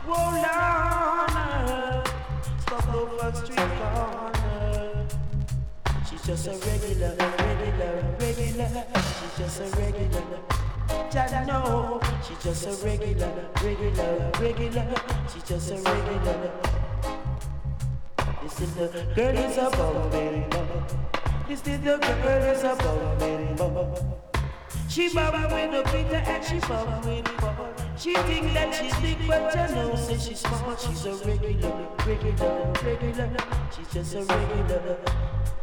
Hold on, stop over street corner. She's just a regular. She's just a regular. Jah know, she's just a regular. She's just a regular. This is the girl is a bum. This is the girl is a bum. She bum with the Peter and she bum with Paul. She think that she's big, but you know, say she's small. She's a regular. She's just a regular.